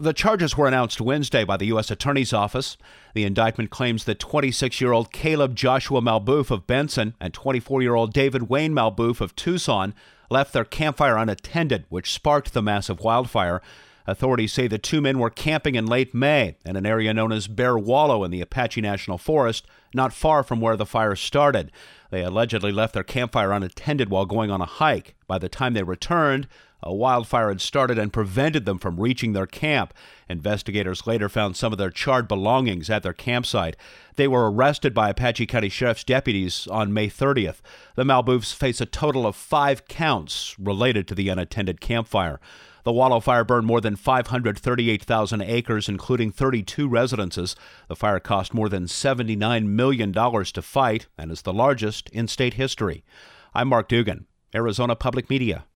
The charges were announced Wednesday by the U.S. Attorney's Office. The indictment claims that 26-year-old Caleb Joshua Malbouf of Benson and 24-year-old David Wayne Malbouf of Tucson left their campfire unattended, which sparked the massive wildfire. Authorities say the two men were camping in late May in an area known as Bear Wallow in the Apache National Forest, not far from where the fire started. They allegedly left their campfire unattended while going on a hike. By the time they returned, a wildfire had started and prevented them from reaching their camp. Investigators later found some of their charred belongings at their campsite. They were arrested by Apache County Sheriff's deputies on May 30th. The Malboufs face a total of 5 counts related to the unattended campfire. The Wallow fire burned more than 538,000 acres, including 32 residences. The fire cost more than $79 million to fight and is the largest in state history. I'm Mark Dugan, Arizona Public Media.